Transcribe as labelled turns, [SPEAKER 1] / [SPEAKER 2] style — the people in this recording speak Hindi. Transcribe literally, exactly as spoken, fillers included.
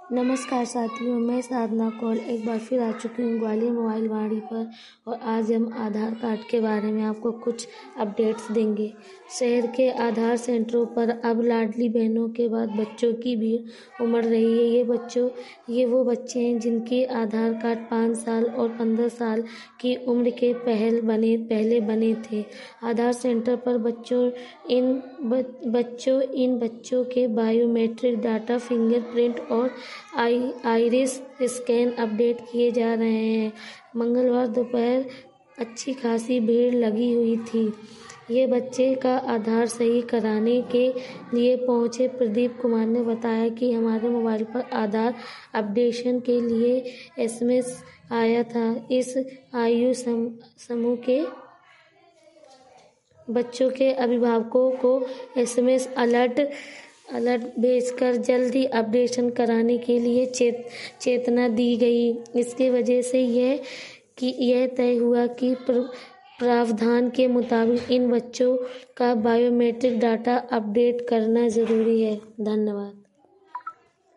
[SPEAKER 1] नमस्कार साथियों, मैं साधना कौल एक बार फिर आ चुकी हूँ ग्वालियर मोबाइल वाड़ी पर। और आज हम आधार कार्ड के बारे में आपको कुछ अपडेट्स देंगे। शहर के आधार सेंटरों पर अब लाडली बहनों के बाद बच्चों की भीड़ उमड़ रही है। ये बच्चों ये वो बच्चे हैं जिनके आधार कार्ड पाँच साल और पंद्रह साल की उम्र के पहल बने पहले बने थे। आधार सेंटर पर बच्चों इन ब, बच्चों इन बच्चों के बायोमेट्रिक डाटा, फिंगरप्रिंट और आई आइरिस स्कैन अपडेट किए जा रहे हैं। मंगलवार दोपहर अच्छी खासी भीड़ लगी हुई थी। ये बच्चे का आधार सही कराने के लिए पहुंचे। प्रदीप कुमार ने बताया कि हमारे मोबाइल पर आधार अपडेशन के लिए एसएमएस आया था। इस आयु सम, समूह के बच्चों के अभिभावकों को एसएमएस अलर्ट अलर्ट भेजकर जल्दी अपडेशन कराने के लिए चेत चेतना दी गई। इसकी वजह से यह कि यह तय हुआ कि प्रावधान के मुताबिक इन बच्चों का बायोमेट्रिक डाटा अपडेट करना जरूरी है। धन्यवाद।